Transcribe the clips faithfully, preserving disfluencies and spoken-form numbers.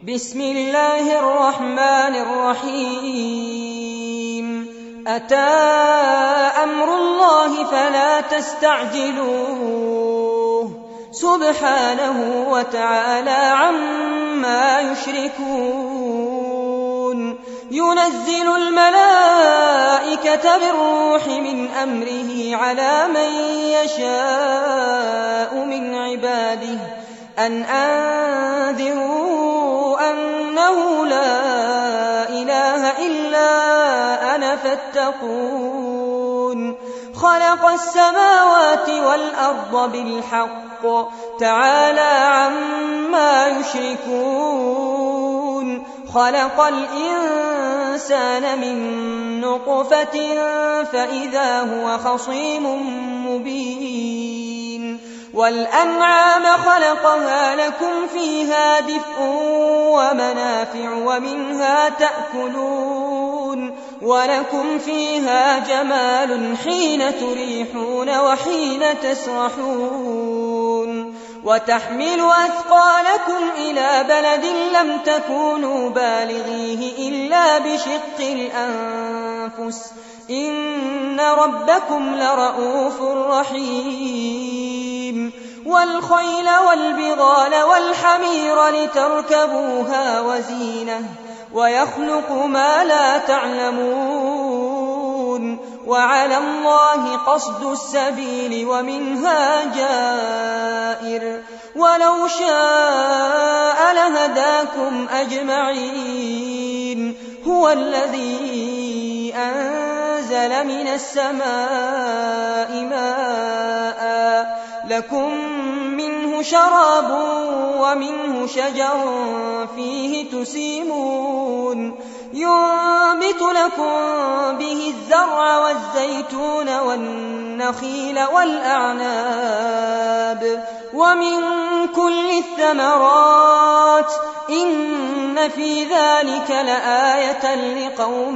بسم الله الرحمن الرحيم أتى أمر الله فلا تستعجلوه سبحانه وتعالى عما يشركون ينزل الملائكة بالروح من أمره على من يشاء من عباده أن أنذروا أنه لا إله إلا أنا فاتقون خلق السماوات والأرض بالحق تعالى عما يشركون خلق الإنسان من نطفة فإذا هو خصيم مبين والأنعام خلقها لكم فيها دفء ومنافع ومنها تأكلون ولكم فيها جمال حين تريحون وحين تسرحون وتحمل أثقالكم إلى بلد لم تكونوا بالغيه إلا بشق الأنفس إن ربكم لرؤوف رحيم والخيل والبغال والحمير لتركبوها وزينة ويخلق ما لا تعلمون وعلى الله قصد السبيل ومنها جائر ولو شاء لهداكم أجمعين هو الذي أنزل من السماء ماء لكم منه شراب ومنه شجر فيه تسيمون ينبت لكم به الزرع والزيتون والنخيل والأعناب ومن كل الثمرات إن في ذلك لآية لقوم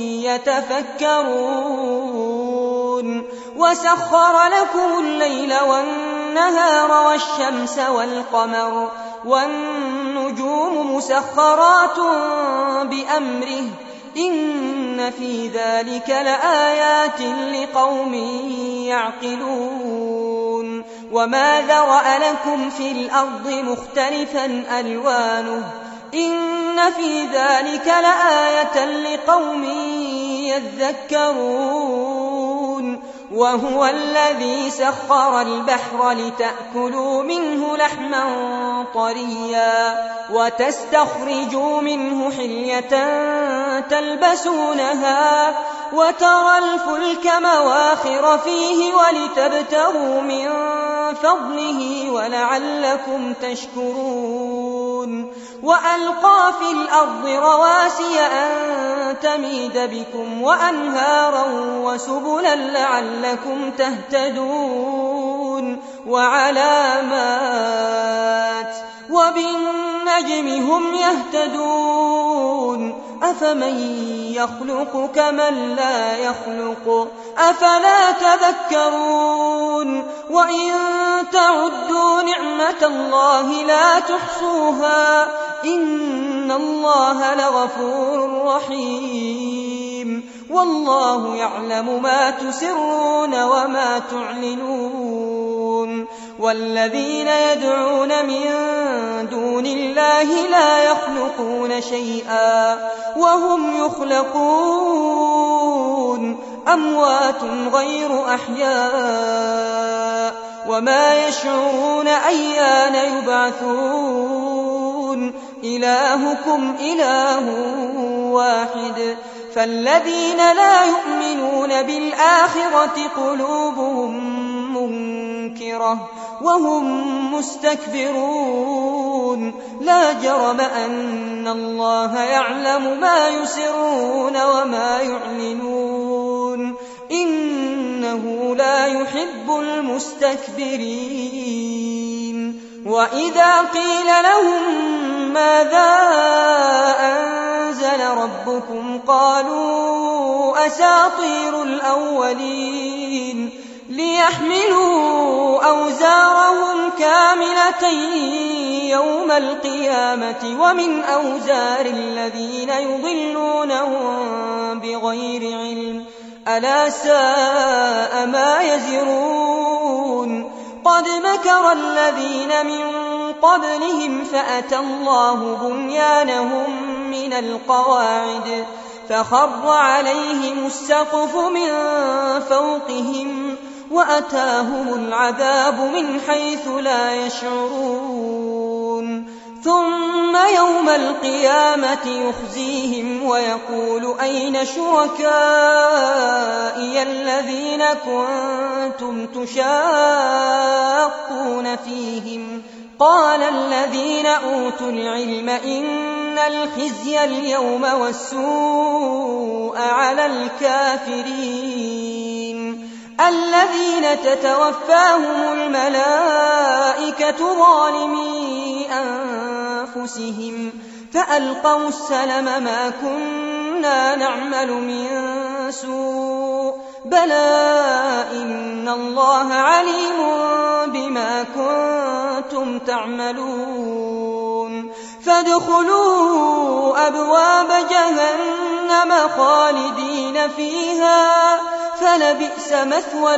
يتفكرون وسخر لكم الليل والنهار والشمس والقمر والنجوم مسخرات بأمره إن في ذلك لآيات لقوم يعقلون وما ذرأ لكم في الأرض مختلفا ألوانه إن في ذلك لآية لقوم يذكرون وهو الذي سخر البحر لتأكلوا منه لحما طريا وتستخرجوا منه حلية تلبسونها وترى الفلك مواخر فيه ولتبتغوا من فضله ولعلكم تشكرون وألقى في الأرض رواسي أن تميد بكم وأنهارا وسبلا لعلكم تهتدون وعلامات وبالنجم هم يهتدون أفمن يخلق كمن لا يخلق أفلا تذكرون وإن تعدوا نعمة الله لا تحصوها إن الله لغفور رحيم والله يعلم ما تسرون وما تعلنون والذين يدعون من دون الله لا يخلقون شيئا وهم يخلقون أموات غير أحياء وما يشعرون أيان يبعثون إلهكم إله واحد فالذين لا يؤمنون بالآخرة قلوبهم منكرة وهم مستكبرون لا جرم أن الله يعلم ما يسرون وما يعلنون إنه لا يحب المستكبرين وإذا قيل لهم ماذا أنزل ربكم قالوا أساطير الأولين ليحملوا أوزارهم كاملة يوم القيامة ومن أوزار الذين يضلونهم بغير علم ألا ساء ما يزرون قد مكر الذين من قبلهم فأتى الله بنيانهم من القواعد فخر عليهم السقف من فوقهم وأتاهم العذاب من حيث لا يشعرون ثم يوم القيامة يخزيهم ويقول أين شركائي الذين كنتم تشاقون فيهم قال الذين أوتوا العلم إن الخزي اليوم والسوء على الكافرين الذين تتوفاهم الملائكة ظالمي أنفسهم فألقوا السلم ما كنا نعمل من سوء بلى إن الله عليم بما كنتم تعملون فادخلوا أبواب جهنم خالدين فيها فلبئس مثوى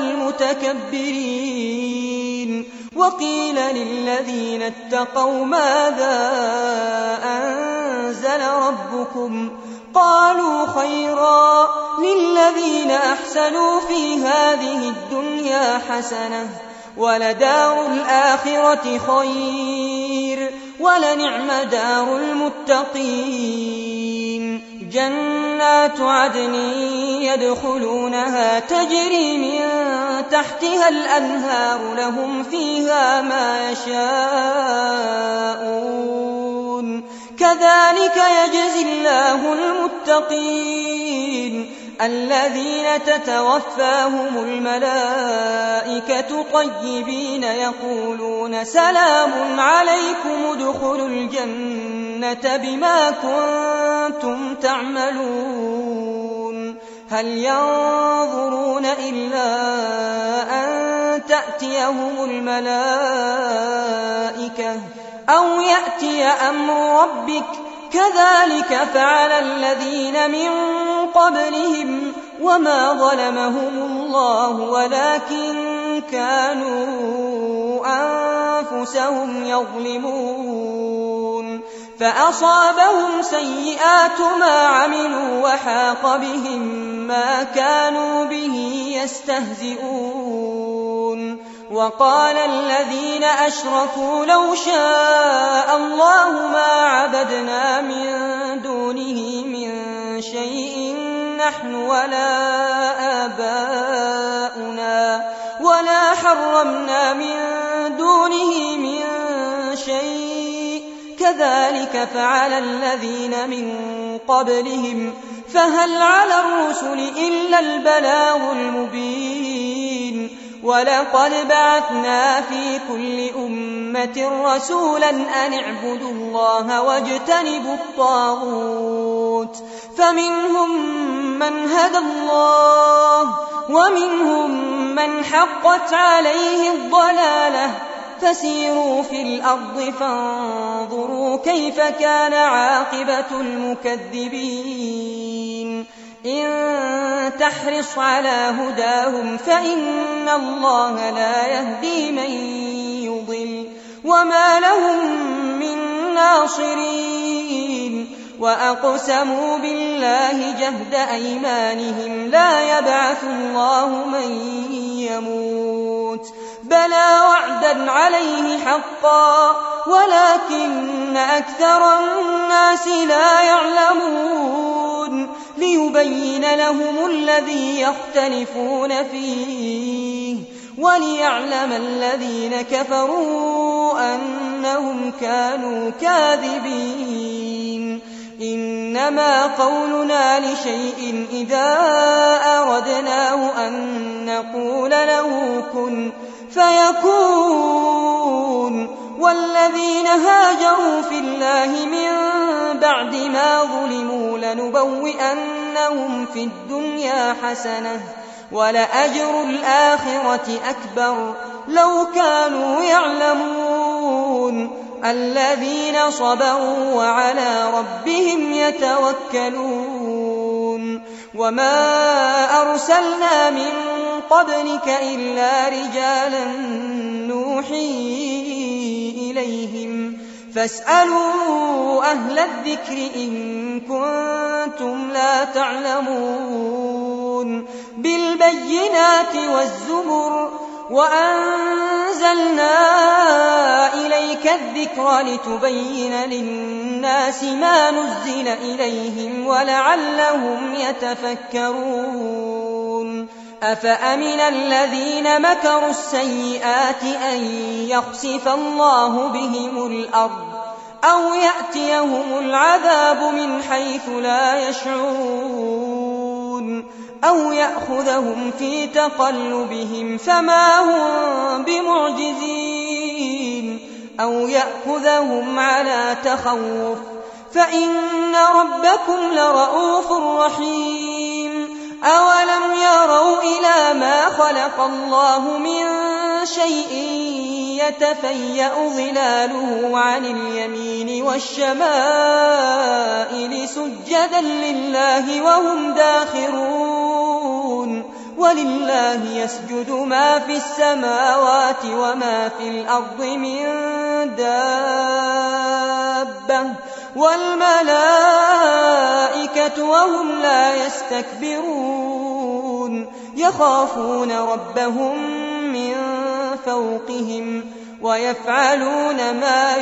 المتكبرين وقيل للذين اتقوا ماذا أنزل ربكم قالوا خيرا للذين أحسنوا في هذه الدنيا حسنة ولدار الآخرة خير ولنعم دار المتقين جنات عدن يدخلونها تجري من تحتها الأنهار لهم فيها ما يشاءون كذلك يجزي الله المتقين الذين تتوفاهم الملائكة طيبين يقولون سلام عليكم ادخلوا الجنة بما كنتم تعملون هل ينظرون إلا أن تأتيهم الملائكة أو يأتي أمر ربك كذلك فعل الذين من قبلهم وما ظلمهم الله ولكن كانوا أنفسهم يظلمون فأصابهم سيئات ما عملوا وحاق بهم ما كانوا به يستهزئون وقال الذين أشركوا لو شاء الله ما عبدنا من دونه من شيء نحن ولا آباؤنا ولا حرمنا من دونه من شيء كذلك فعل الذين من قبلهم فهل على الرسل إلا البلاغ المبين ولقد بعثنا في كل أمة رسولا أن اعبدوا الله واجتنبوا الطاغوت فمنهم من هدى الله ومنهم من حقت عليه الضلالة فسيروا في الأرض فانظروا كيف كان عاقبة المكذبين إن تحرص على هداهم فإن الله لا يهدي من يضل وما لهم من ناصرين وأقسموا بالله جهد أيمانهم لا يبعث الله من يموت بلى وعدا عليه حقا ولكن أكثر الناس لا يعلمون ليبين لهم الذي يختلفون فيه وليعلم الذين كفروا أنهم كانوا كاذبين إنما قولنا لشيء إذا أردناه أن نقول له كن فيكون والذين هاجروا في الله من بعد ما ظلموا لنبوئنهم في الدنيا حسنة ولأجر الآخرة أكبر لو كانوا يعلمون الذين صبروا وعلى ربهم يتوكلون وما أرسلنا من قبلك إلا رجالا نوحي إليهم فاسألوا أهل الذكر إن كنتم لا تعلمون بالبينات والزبر وأنزلنا إليك الذكر لتبين للناس ما نزل إليهم ولعلهم يتفكرون أفأمن الذين مكروا السيئات أن يخسف الله بهم الأرض أو يأتيهم العذاب من حيث لا يشعرون أو يأخذهم في تقلبهم فما هم بمعجزين أو يأخذهم على تخوف فإن ربكم لرؤوف رحيم أولم يروا إلى ما خلق الله من شيء يتفيأ ظلاله عن اليمين والشمائل سجدا لله وهم داخرون ولله يسجد ما في السماوات وما في الأرض من دابة والملائكة وهم لا يستكبرون يخافون ربهم من فوقهم ويفعلون ما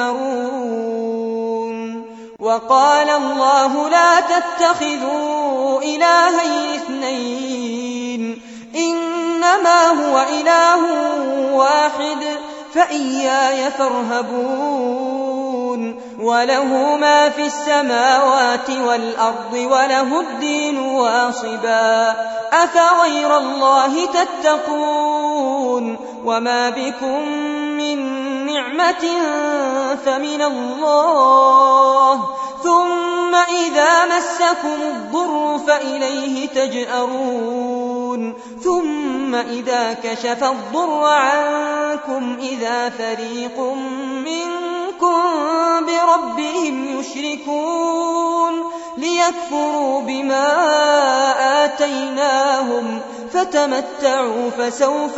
يؤمرون وقال الله لا تتخذوا إلهين اثنين إنما هو إله واحد فإياي فارهبون وله ما في السماوات والأرض وله الدين واصبا أفغير الله تتقون وما بكم من نعمة فمن الله ثم إذا مسكم الضر فإليه تجأرون ثم إذا كشف الضر عنكم إذا فريق منكم بربهم يشركون ليكفروا بما آتيناهم فتمتعوا فسوف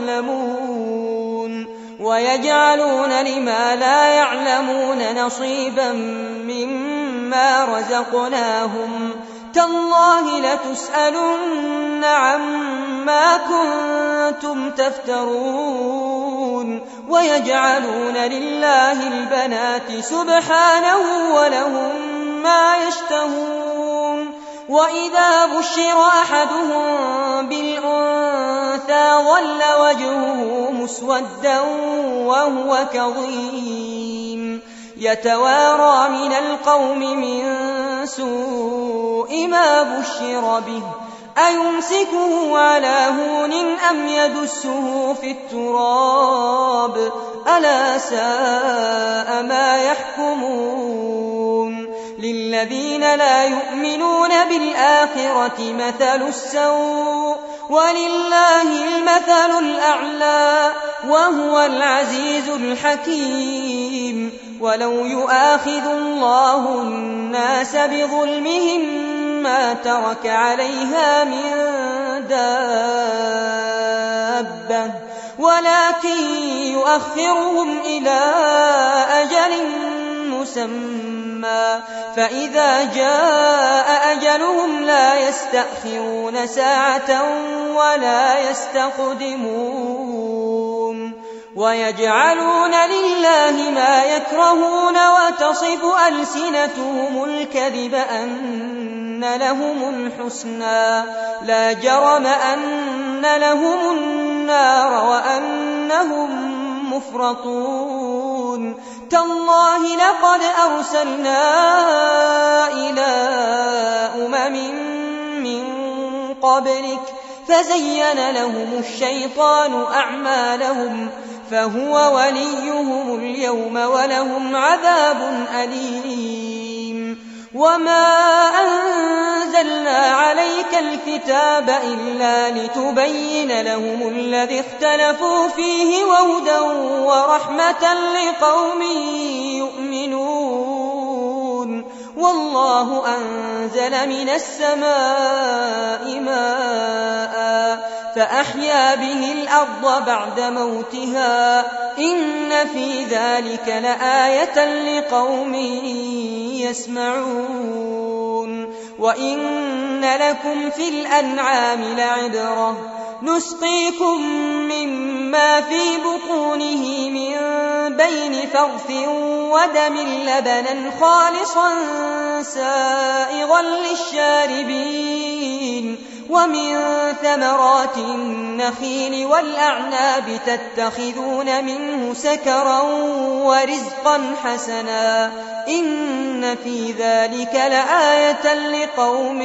تعلمون ويجعلون لما لا يعلمون نصيبا مما رزقناهم تالله لتسألن عما كنتم تفترون ويجعلون لله البنات سبحانه ولهم ما يشتهون وإذا بشر أحدهم بالأنثى ظل وجهه مسودا وهو كظيم يتوارى من القوم من سوء ما بشر به أيمسكه على هون أم يدسه في التراب ألا ساء ما يحكمون للذين لا يؤمنون بالآخرة مثل السوء ولله المثل الأعلى وهو العزيز الحكيم ولو يؤاخذ الله الناس بظلمهم ما ترك عليها من دابة ولكن يؤخرهم إلى أجل مسمى فإذا جاء أجلهم لا يستأخرون ساعة ولا يستقدمون ويجعلون لله ما يكرهون وتصف ألسنتهم الكذب أن لهم الحسنى لا جرم أن لهم النار وأنهم مفرطون تالله لقد أرسلنا إلى أمم من قبلك فزين لهم الشيطان أعمالهم فهو وليهم اليوم ولهم عذاب أليم وما أنزلنا أنزلنا عليك الكتاب إلا لتبين لهم الذي اختلفوا فيه وهدى ورحمة لقوم يؤمنون والله أنزل من السماء ماء فأحيا به الأرض بعد موتها إن في ذلك لآية لقوم يسمعون وإن لكم في الأنعام لعبرة نسقيكم مما في بطونه من بين فرث ودم لبنا خالصا سائغا للشاربين ومن ثمرات النخيل والأعناب تتخذون منه سكرا ورزقا حسنا إن في ذلك لآية لقوم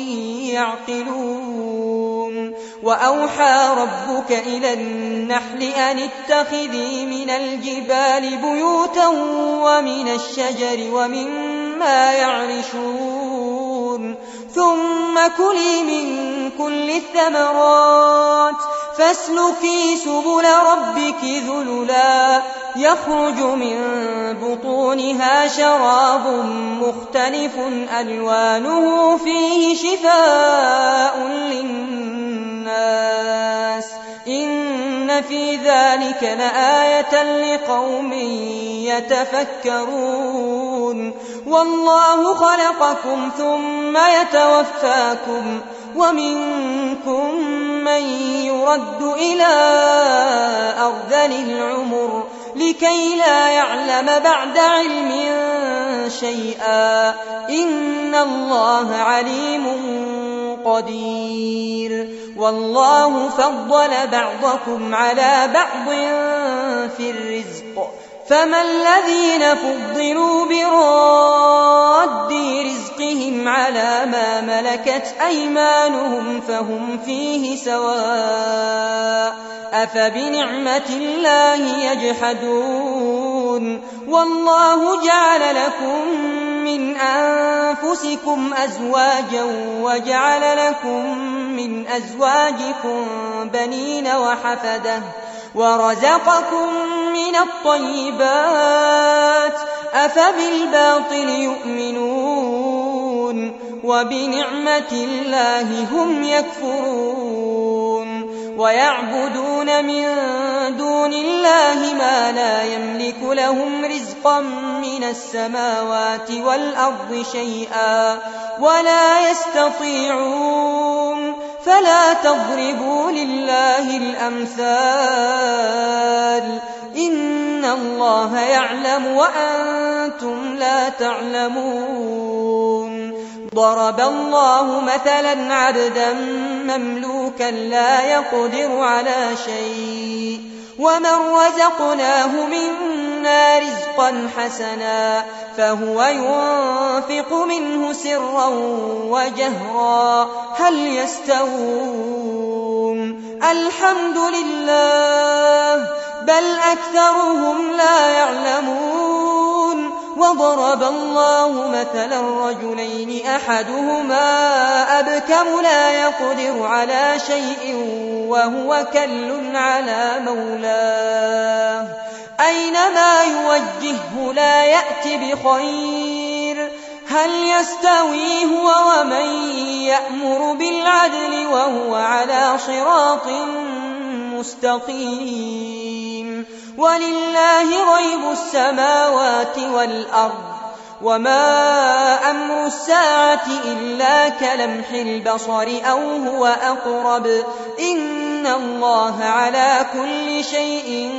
يعقلون وأوحى ربك إلى النحل أن اتخذي من الجبال بيوتا ومن الشجر ومما يعرشون ثم كلي من كل الثمرات فاسلكي سبل ربك ذللا يخرج من بطونها شراب مختلف ألوانه فيه شفاء للناس إن في ذلك لآية لقوم يتفكرون والله خلقكم ثم يتوفاكم ومنكم من يرد إلى أرذل العمر لكي لا يعلم بعد علم شيئا إن الله عليم قدير والله فضل بعضكم على بعض في الرزق فما الذين فضلوا براد رزقهم على ما ملكت أيمانهم فهم فيه سواء أفبنعمة الله يجحدون والله جعل لكم من أنفسكم أزواجا وجعل لكم من أزواجكم بنين وحفدة ورزقكم من الطيبات أفبالباطل يؤمنون وبنعمة الله هم يكفرون ويعبدون من دون الله ما لا يملك لهم رزقا من السماوات والأرض شيئا ولا يستطيعون فلا تضربوا لله الأمثال إن الله يعلم وأنتم لا تعلمون ضرب الله مثلا عبدا مملوكا لا يقدر على شيء ومن رزقناه منا رزقا حسنا فهو ينفق منه سرا وجهرا هل يستوون الحمد لله بل أكثرهم لا يعلمون وضرب الله مثلا رجلين أحدهما أبكم لا يقدر على شيء وهو كل على مولاه أينما يوجهه لا يأتي بخير هل يستوي هو ومن يأمر بالعدل وهو على صراط مستقيم ولله غيب السماوات والأرض وما أمر الساعة إلا كلمح البصر أو هو أقرب إن الله على كل شيء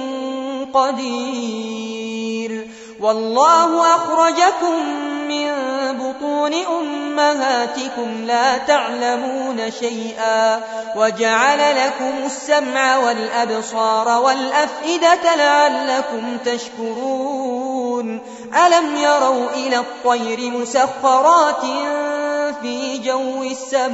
قدير والله أخرجكم من بطون أمهاتكم لا تعلمون شيئا وجعل لكم السمع والأبصار والأفئدة لعلكم تشكرون ألم يروا إلى الطير مسخرات في جو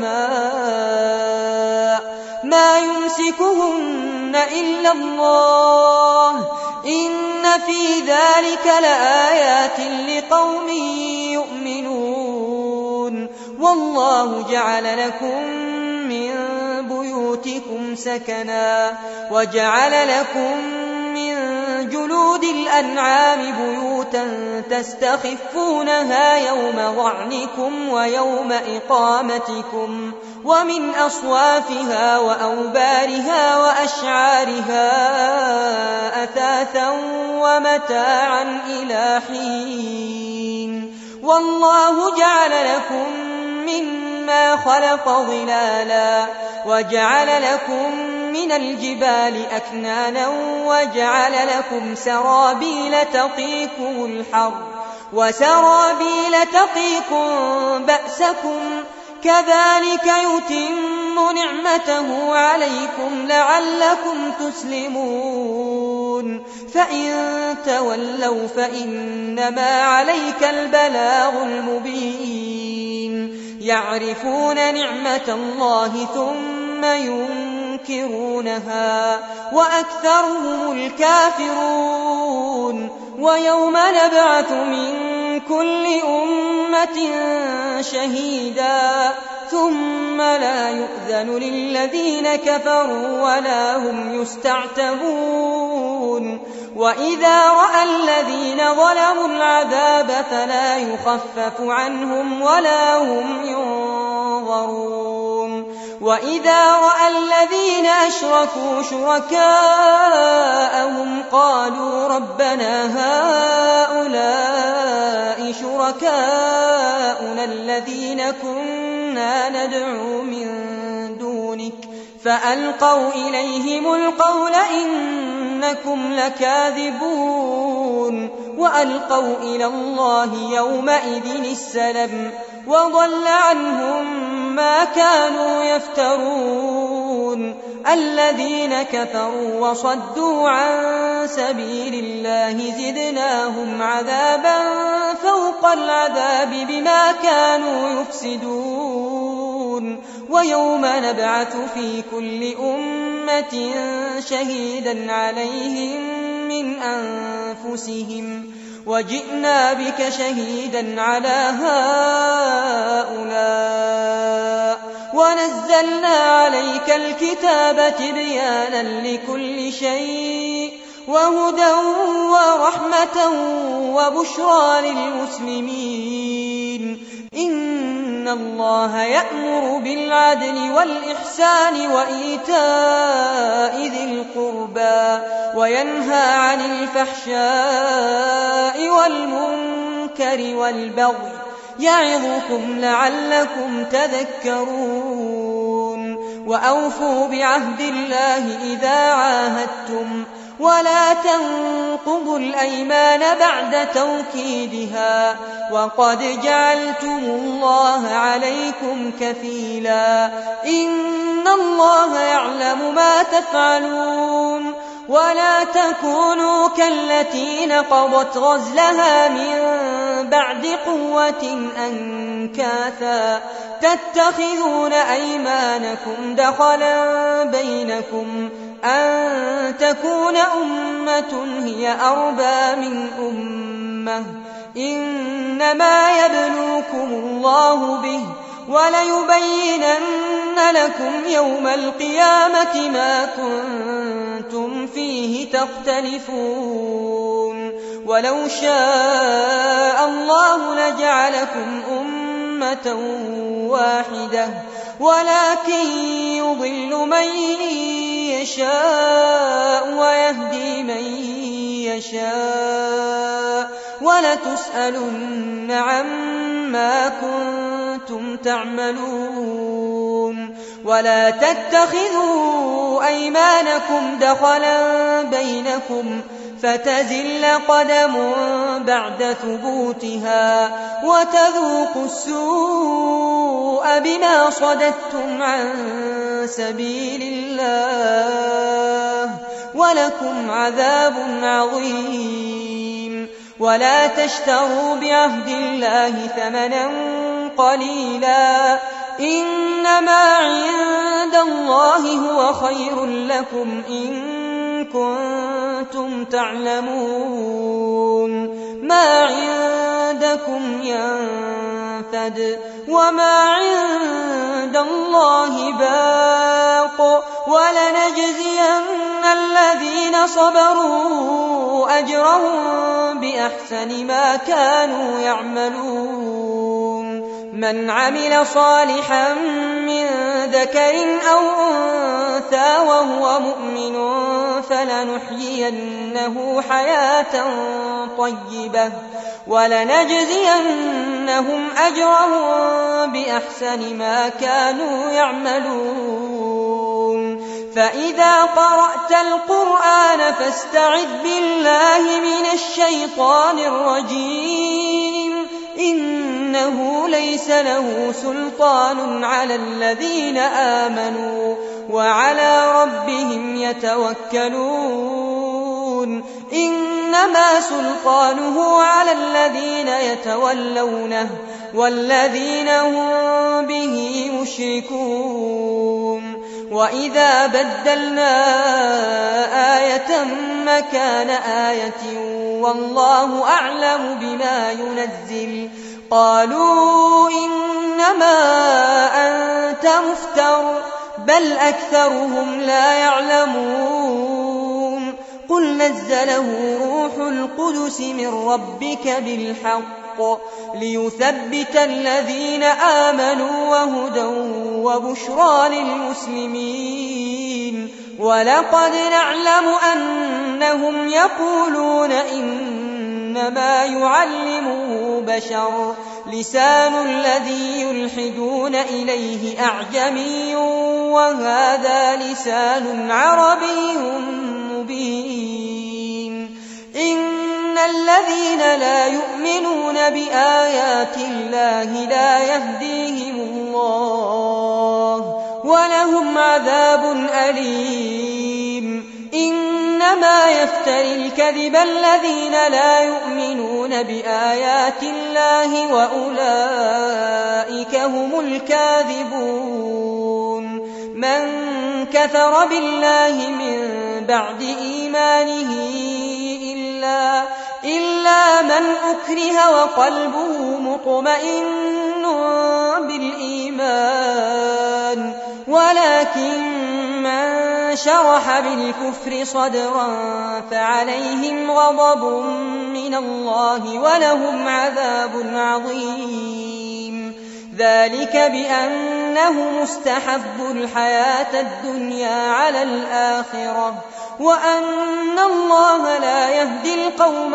السماء ما يمسكهن إلا الله إن في ذلك لآيات لقوم يؤمنون والله جعل لكم من بيوتكم سكنا وجعل لكم من جلود الأنعام بيوتا تستخفونها يوم ظعنكم ويوم إقامتكم ومن أصوافها وأوبارها وأشعارها أثاثا ومتاعا إلى حين والله جعل لكم مما خلق ظلالا وجعل لكم من الجبال أكنانا وجعل لكم سرابيل تقيكم الحر وسرابيل تقيكم بأسكم كذلك يتم نعمته عليكم لعلكم تسلمون فإن تولوا فإنما عليك البلاغ المبين يعرفون نعمة الله ثم ينكرونها وأكثرهم الكافرون ويوم نبعث من كل أمة شهيدا ثم لا يؤذن للذين كفروا ولا هم يستعتبون وإذا رأى الذين ظلموا العذاب فلا يخفف عنهم ولا هم ينظرون وإذا رأى الذين أشركوا شركاءهم قالوا ربنا هؤلاء شركاؤنا الذين كنا ندعو من دونك فألقوا إليهم القول إنكم لكاذبون وألقوا إلى الله يومئذ السلم وضل عنهم ما كانوا يفترون الذين كفروا وصدوا عن سبيل الله زدناهم عذابا فوق العذاب بما كانوا يفسدون ويوم نبعث في كل أمة شهيدا عليهم من أنفسهم وجئنا بك شهيدا على هؤلاء ونزلنا عليك الكتاب تبيانا لكل شيء وهدى ورحمة وبشرى للمسلمين إن الله يأمر بالعدل والإحسان وإيتاء ذي القربى وينهى عن الفحشاء والمنكر والبغي يعظكم لعلكم تذكرون وأوفوا بعهد الله إذا عاهدتم ولا تنقضوا الأيمان بعد توكيدها وقد جعلتم الله عليكم كفيلا إن الله يعلم ما تفعلون ولا تكونوا كالتي نقضت غزلها من بعد قوة أنكاثا تتخذون أيمانكم دخلا بينكم أن تكون أمة هي أربى من أمة إنما يبلوكم الله به وليبينن لكم يوم القيامة ما كنتم فيه تختلفون ولو شاء الله لجعلكم أمة واحدة ولكن يضل من يشاء ويهدي من يشاء ولتسألن عما كنتم تعملون ولا تتخذوا أيمانكم دخلا بينكم فتزل قدم بعد ثبوتها وتذوقوا السوء بما صددتم عن سبيل الله ولكم عذاب عظيم ولا تشتروا بعهد الله ثمنا قليلا إنما عند الله هو خير لكم إن كنتم تعلمون ما عندكم ينفد ينفد وما عند الله باق ولنجزين الذين صبروا أجرهم بأحسن ما كانوا يعملون من عمل صالحا من ذكر أو أنثى وهو مؤمن فلنحيينه حياة طيبة ولنجزينهم أجرهم بأحسن ما كانوا يعملون فإذا قرأت القرآن فاستعذ بالله من الشيطان الرجيم إنه ليس له سلطان على الذين آمنوا وعلى ربهم يتوكلون إنما سلطانه على الذين يتولونه والذين هم به مشركون وإذا بدلنا آية مكان آية والله أعلم بما ينزل قالوا إنما أنت مفتر بل أكثرهم لا يعلمون قل نزله روح القدس من ربك بالحق ليثبت الذين آمنوا وهدى وبشرى للمسلمين ولقد نعلم أنهم يقولون إنما يعلمه بشر لسان الذي يلحدون إليه أعجمي وهذا لسان عربي مبين إن الذين لا يؤمنون بآيات الله لا يهديهم الله ولهم عذاب أليم إنما يفتري الكذب الذين لا يؤمنون بآيات الله وأولئك هم الكاذبون من كفر بالله من بعد إيمانه إلا, إلا من أكره وقلبه مطمئن بالإيمان ولكن من شرح بالكفر صدرا فعليهم غضب من الله ولهم عذاب عظيم ذلك بأنه مستحب الحياة الدنيا على الآخرة وأن الله لا يهدي القوم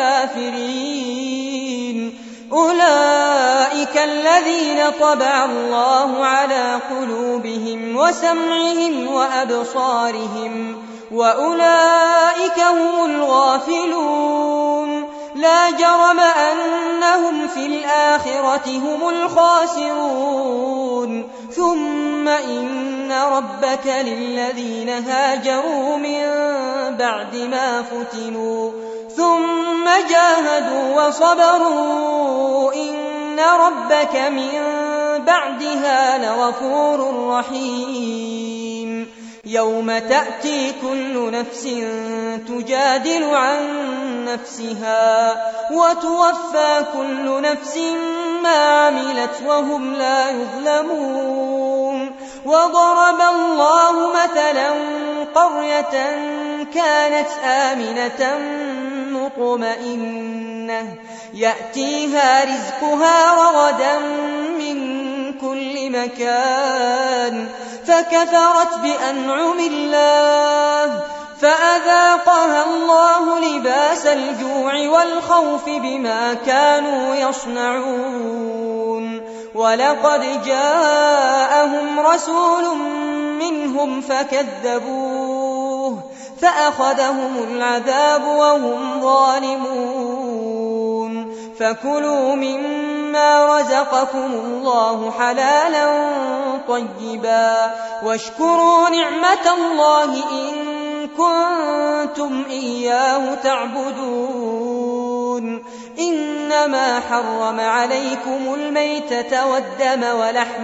الكافرين أولئك الذين طبع الله على قلوبهم وسمعهم وأبصارهم وأولئك هم الغافلون لا جرم أنهم في الآخرة هم الخاسرون ثم إن ربك للذين هاجروا من بعد ما فتنوا ثم جاهدوا وصبروا إن ربك من بعدها لغفور رحيم يوم تأتي كل نفس تجادل عن نفسها وتوفى كل نفس ما عملت وهم لا يظلمون وضرب الله مثلا قرية كانت آمنة مطمئنة يأتيها رزقها رغدا من كل مكان فكفرت بأنعم الله فأذاقها الله لباس الجوع والخوف بما كانوا يصنعون ولقد جاءهم رسول منهم فكذبوه فأخذهم العذاب وهم ظالمون فكلوا مما رزقكم الله حلالا طيبا واشكروا نعمة الله إن كنتم إياه تعبدون إنما حرم عليكم الميتة والدم ولحم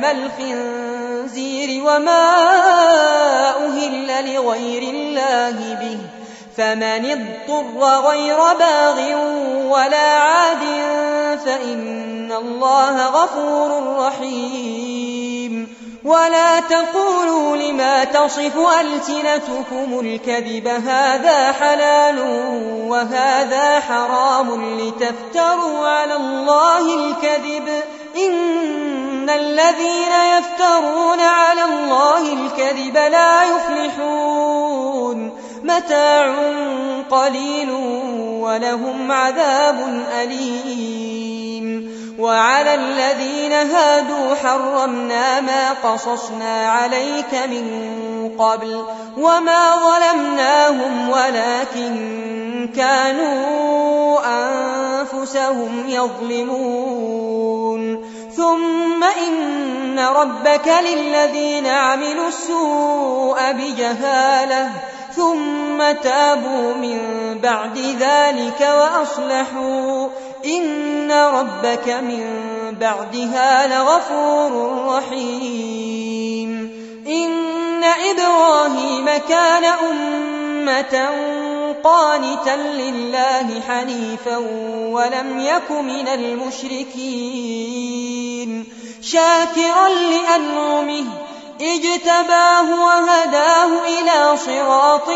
الخنزير وما أهل لغير الله به فمن اضطر غير باغ ولا عاد فإن الله غفور رحيم. ولا تقولوا لما تصف ألسنتكم الكذب هذا حلال وهذا حرام لتفتروا على الله الكذب إن الذين يفترون على الله الكذب لا يفلحون. متاع قليل ولهم عذاب أليم. وعلى الذين هادوا حرمنا ما قصصنا عليك من قبل وما ظلمناهم ولكن كانوا أنفسهم يظلمون. ثم إن ربك للذين عملوا السوء بجهالة ثم تابوا من بعد ذلك وأصلحوا إن ربك من بعدها لغفور رحيم. إن إبراهيم كان أمة قانتا لله حنيفا ولم يك من المشركين شاكرا لأنعمه اجتباه وهداه إلى صراط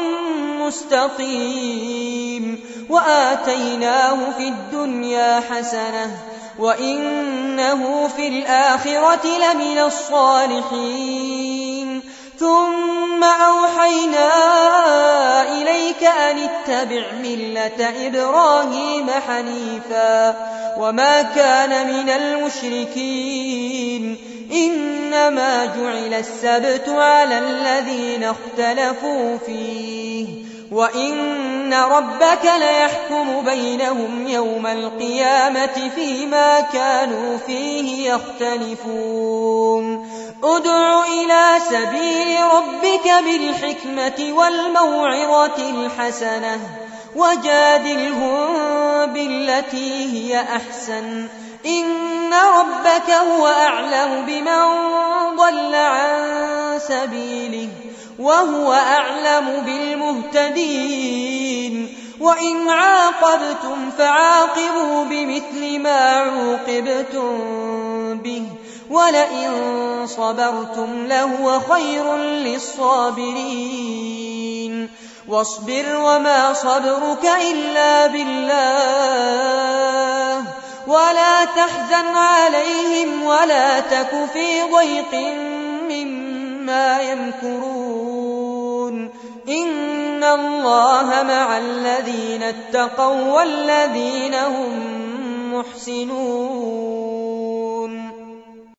مستقيم. وآتيناه في الدنيا حسنة وإنه في الآخرة لمن الصالحين. ثم أوحينا إليك أن اتبع ملة إبراهيم حنيفا وما كان من المشركين. إنما جعل السبت على الذين اختلفوا فيه وإن ربك ليحكم بينهم يوم القيامة فيما كانوا فيه يختلفون. ادع إلى سبيل ربك بالحكمة والموعظة الحسنة وجادلهم بالتي هي أحسن إن ربك هو أعلم بمن ضل عن سبيله وهو أعلم بالمهتدين. وإن عاقبتم فعاقبوا بمثل ما عوقبتم به ولئن صبرتم لهو خير للصابرين. واصبر وما صبرك إلا بالله ولا تحزن عليهم ولا تك في ضيق مما يمكرون. إن الله مع الذين اتقوا والذين هم محسنون.